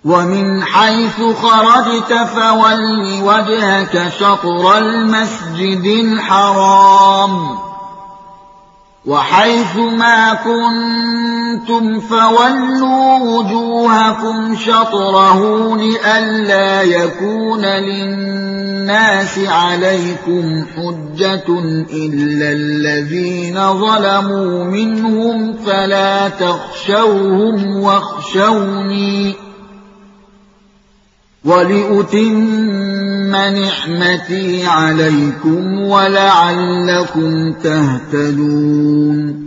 ومن حيث خرجت فول وجهك شطر المسجد الحرام وحيث ما كنتم فولوا وجوهكم شطره لئلا يكون للناس عليكم حجة إلا الذين ظلموا منهم فلا تخشوهم واخشوني ولأتم نعمتي عليكم ولعلكم تهتدون